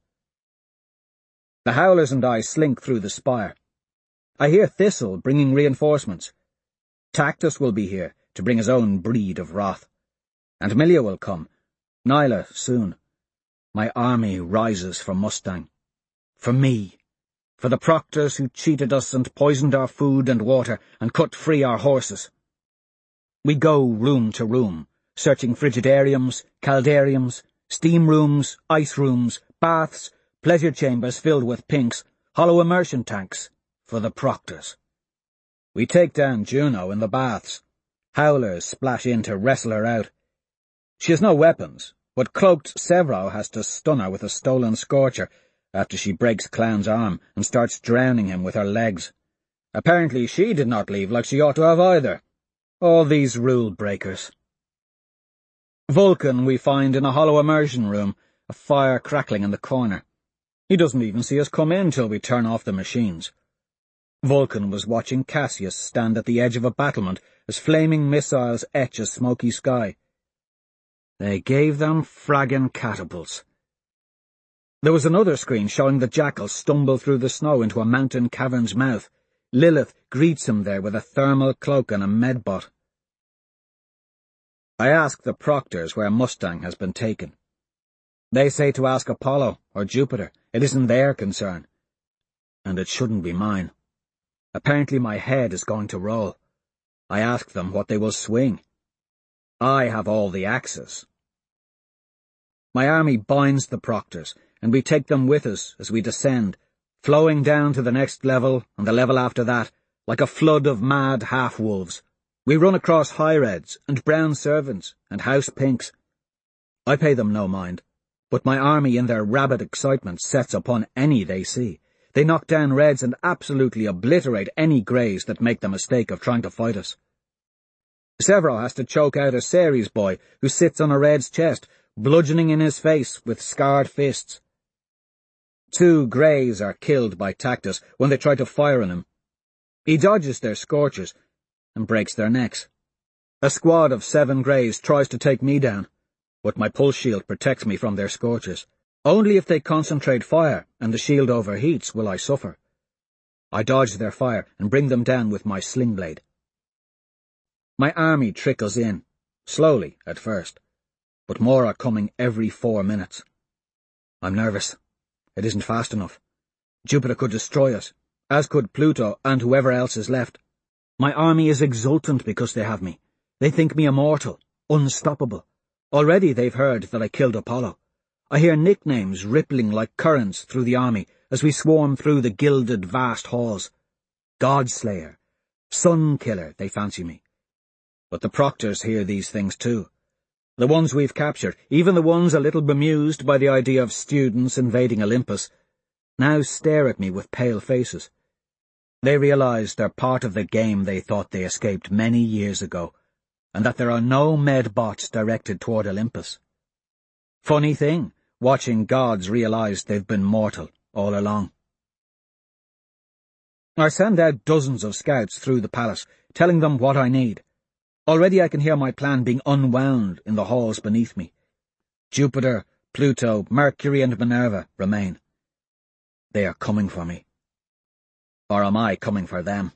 The howlers and I slink through the spire. I hear Thistle bringing reinforcements. Tactus will be here to bring his own breed of wrath. And Milia will come. Nyla soon. My army rises for Mustang. For me. For the proctors who cheated us and poisoned our food and water and cut free our horses. We go room to room, searching frigidariums, caldariums, steam rooms, ice rooms, baths, pleasure chambers filled with pinks, hollow immersion tanks, for the proctors. We take down Juno in the baths. Howlers splash in to wrestle her out. She has no weapons, but cloaked Sevro has to stun her with a stolen scorcher after she breaks Clown's arm and starts drowning him with her legs. Apparently she did not leave like she ought to have either. All these rule breakers. Vulcan we find in a hollow immersion room, a fire crackling in the corner. He doesn't even see us come in till we turn off the machines. Vulcan was watching Cassius stand at the edge of a battlement as flaming missiles etch a smoky sky. They gave them fraggin' catapults. There was another screen showing the jackal stumble through the snow into a mountain cavern's mouth. Lilith greets him there with a thermal cloak and a medbot. I ask the proctors where Mustang has been taken. They say to ask Apollo or Jupiter. It isn't their concern. And it shouldn't be mine. Apparently my head is going to roll. I ask them what they will swing. I have all the axes. My army binds the proctors, and we take them with us as we descend, flowing down to the next level and the level after that, like a flood of mad half-wolves. We run across high-reds and brown servants and house pinks. I pay them no mind, but my army in their rabid excitement sets upon any they see. They knock down reds and absolutely obliterate any greys that make the mistake of trying to fight us. Severo has to choke out a Ceres boy who sits on a red's chest, bludgeoning in his face with scarred fists. 2 greys are killed by Tactus when they try to fire on him. He dodges their scorchers and breaks their necks. A squad of 7 greys tries to take me down, but my pulse shield protects me from their scorchers. Only if they concentrate fire and the shield overheats will I suffer. I dodge their fire and bring them down with my sling blade. My army trickles in, slowly at first, but more are coming every 4 minutes. I'm nervous. It isn't fast enough. Jupiter could destroy us, as could Pluto and whoever else is left. My army is exultant because they have me. They think me immortal, unstoppable. Already they've heard that I killed Apollo. I hear nicknames rippling like currents through the army as we swarm through the gilded vast halls. Godslayer, Sun Killer, they fancy me. But the proctors hear these things too. The ones we've captured, even the ones a little bemused by the idea of students invading Olympus, now stare at me with pale faces. They realize they're part of the game they thought they escaped many years ago, and that there are no medbots directed toward Olympus. Funny thing, watching gods realize they've been mortal all along. I send out dozens of scouts through the palace, telling them what I need. Already I can hear my plan being unwound in the halls beneath me. Jupiter, Pluto, Mercury, and Minerva remain. They are coming for me. Or am I coming for them?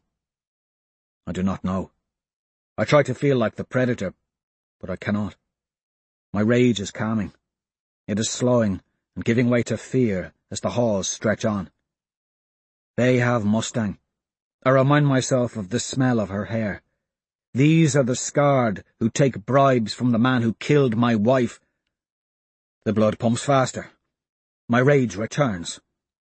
I do not know. I try to feel like the predator, but I cannot. My rage is calming. It is slowing and giving way to fear as the halls stretch on. They have Mustang. I remind myself of the smell of her hair. These are the scarred who take bribes from the man who killed my wife. The blood pumps faster. My rage returns.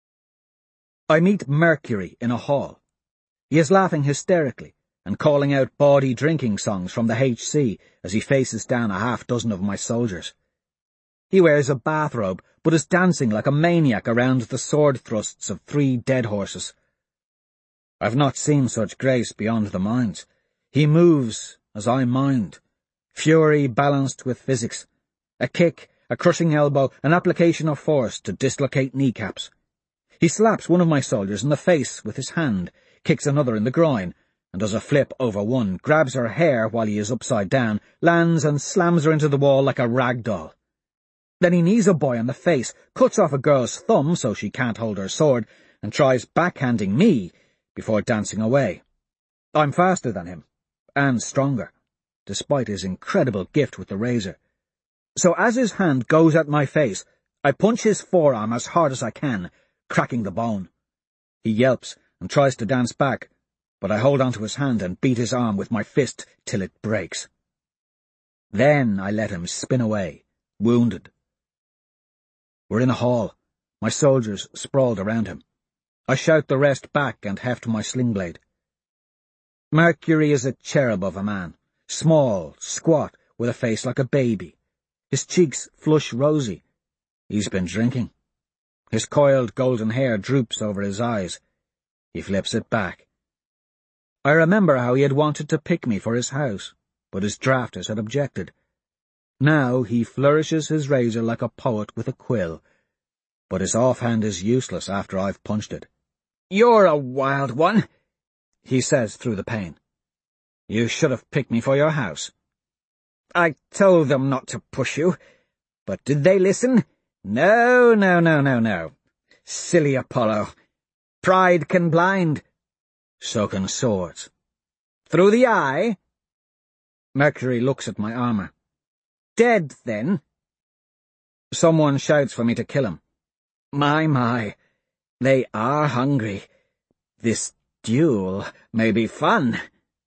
I meet Mercury in a hall. He is laughing hysterically and calling out bawdy drinking songs from the HC as he faces down a half-dozen of my soldiers. He wears a bathrobe, but is dancing like a maniac around the sword thrusts of 3 dead horses. I've not seen such grace beyond the mines. He moves as I mind, fury balanced with physics, a kick, a crushing elbow, an application of force to dislocate kneecaps. He slaps one of my soldiers in the face with his hand, kicks another in the groin, and does a flip over one, grabs her hair while he is upside down, lands and slams her into the wall like a rag doll. Then he knees a boy on the face, cuts off a girl's thumb so she can't hold her sword, and tries backhanding me before dancing away. I'm faster than him, and stronger, despite his incredible gift with the razor. So as his hand goes at my face, I punch his forearm as hard as I can, cracking the bone. He yelps and tries to dance back, but I hold onto his hand and beat his arm with my fist till it breaks. Then I let him spin away, wounded. We're in a hall, my soldiers sprawled around him. I shout the rest back and heft my sling blade. Mercury is a cherub of a man, small, squat, with a face like a baby. His cheeks flush rosy. He's been drinking. His coiled golden hair droops over his eyes. He flips it back. I remember how he had wanted to pick me for his house, but his drafters had objected. Now he flourishes his razor like a poet with a quill, but his offhand is useless after I've punched it. "You're a wild one," he says through the pain. "You should have picked me for your house." "I told them not to push you, but did they listen? No. Silly Apollo. Pride can blind. So can swords. Through the eye?" Mercury looks at my armor. "Dead, then?" Someone shouts for me to kill him. My, they are hungry. This duel may be fun."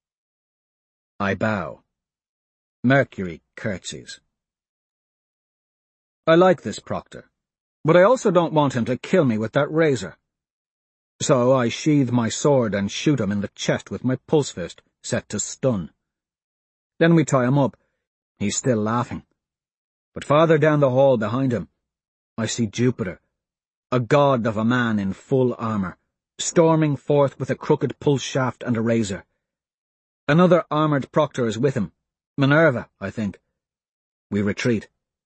I bow. Mercury curtsies. I like this proctor. But I also don't want him to kill me with that razor. So I sheathe my sword and shoot him in the chest with my pulse fist, set to stun. Then we tie him up. He's still laughing. But farther down the hall behind him, I see Jupiter, a god of a man in full armour, storming forth with a crooked pulse shaft and a razor. Another armoured proctor is with him, Minerva, I think. We retreat.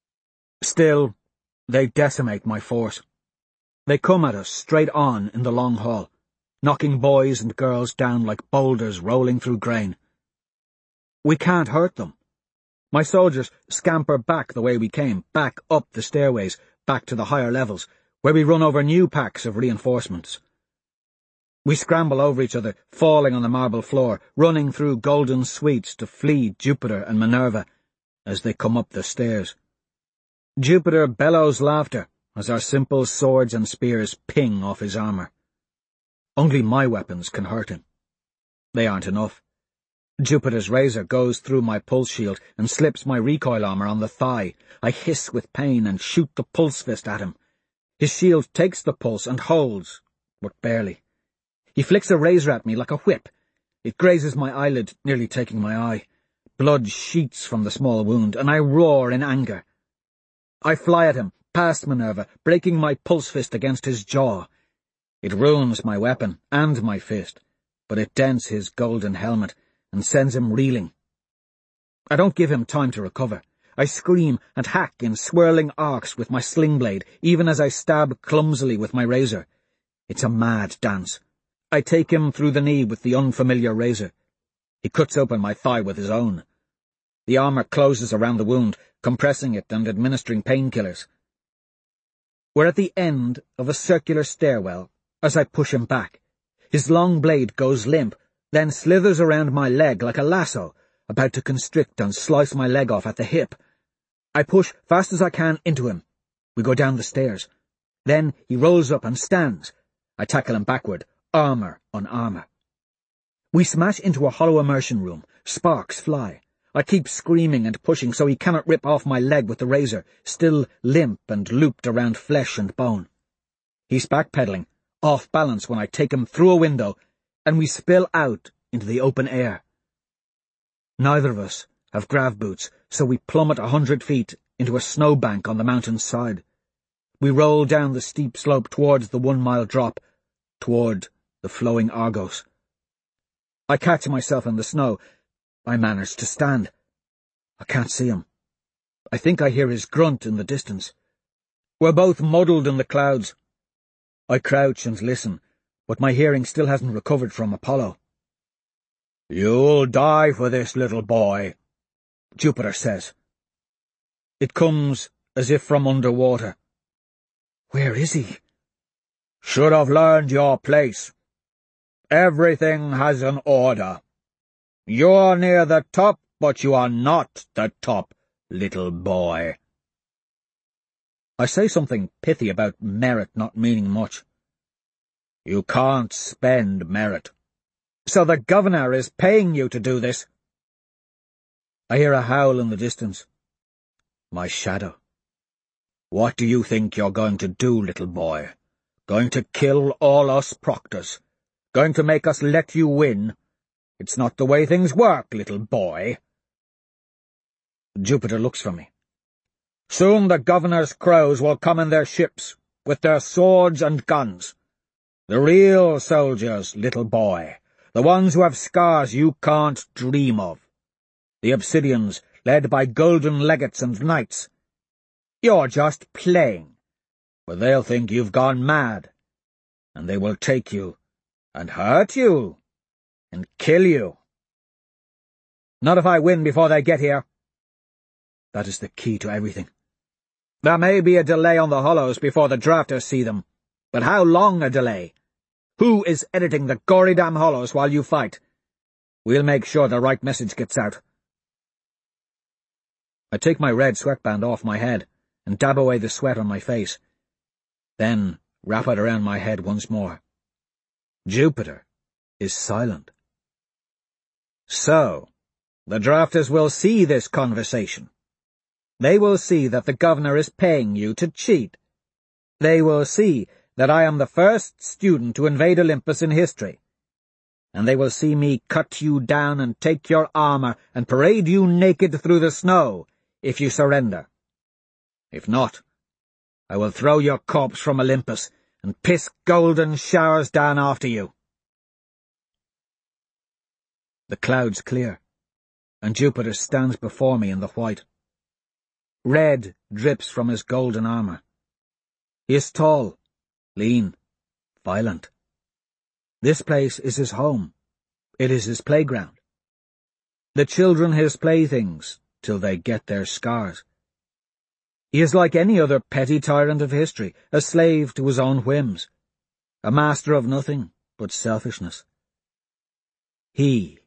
Still, they decimate my force. They come at us straight on in the long hall, knocking boys and girls down like boulders rolling through grain. We can't hurt them. My soldiers scamper back the way we came, back up the stairways, back to the higher levels, where we run over new packs of reinforcements. We scramble over each other, falling on the marble floor, running through golden suites to flee Jupiter and Minerva as they come up the stairs. Jupiter bellows laughter as our simple swords and spears ping off his armour. Only my weapons can hurt him. They aren't enough. Jupiter's razor goes through my pulse shield and slips my recoil armour on the thigh. I hiss with pain and shoot the pulse fist at him. His shield takes the pulse and holds, but barely. He flicks a razor at me like a whip. It grazes my eyelid, nearly taking my eye. Blood sheets from the small wound, and I roar in anger. I fly at him, past Minerva, breaking my pulse fist against his jaw. It ruins my weapon and my fist, but it dents his golden helmet and sends him reeling. I don't give him time to recover. I scream and hack in swirling arcs with my sling blade, even as I stab clumsily with my razor. It's a mad dance. I take him through the knee with the unfamiliar razor. He cuts open my thigh with his own. The armour closes around the wound, compressing it and administering painkillers. We're at the end of a circular stairwell as I push him back. His long blade goes limp, then slithers around my leg like a lasso, about to constrict and slice my leg off at the hip. I push fast as I can into him. We go down the stairs. Then he rolls up and stands. I tackle him backward, armour on armour. We smash into a hollow immersion room. Sparks fly. I keep screaming and pushing so he cannot rip off my leg with the razor, still limp and looped around flesh and bone. He's backpedaling, off balance when I take him through a window, and we spill out into the open air. Neither of us have grav boots, so we plummet 100 feet into a snowbank on the mountain's side. We roll down the steep slope towards the 1-mile drop, toward the flowing Argos. I catch myself in the snow. I manage to stand. I can't see him. I think I hear his grunt in the distance. We're both muddled in the clouds. I crouch and listen, but my hearing still hasn't recovered from Apollo. "You'll die for this, little boy," Jupiter says. It comes as if from underwater. Where is he? "Should have learned your place. Everything has an order. You're near the top, but you are not the top, little boy." I say something pithy about merit not meaning much. "You can't spend merit." "So the governor is paying you to do this?" I hear a howl in the distance. My shadow. "What do you think you're going to do, little boy? Going to kill all us proctors? Going to make us let you win? It's not the way things work, little boy." Jupiter looks for me. "Soon the governor's crows will come in their ships, with their swords and guns. The real soldiers, little boy. The ones who have scars you can't dream of. The Obsidians, led by golden legates and knights. You're just playing, but they'll think you've gone mad, and they will take you, and hurt you, and kill you." "Not if I win before they get here." That is the key to everything. There may be a delay on the hollows before the drafters see them, but how long a delay? Who is editing the gory damn hollows while you fight? We'll make sure the right message gets out. I take my red sweatband off my head and dab away the sweat on my face, then wrap it around my head once more. Jupiter is silent. So, the drafters will see this conversation. They will see that the governor is paying you to cheat. They will see that I am the first student to invade Olympus in history, and they will see me cut you down and take your armor and parade you naked through the snow, if you surrender. If not, I will throw your corpse from Olympus and piss golden showers down after you." The clouds clear, and Jupiter stands before me in the white. Red drips from his golden armor. He is tall, lean, violent. This place is his home. It is his playground. The children his playthings, till they get their scars. He is like any other petty tyrant of history, a slave to his own whims, a master of nothing but selfishness. He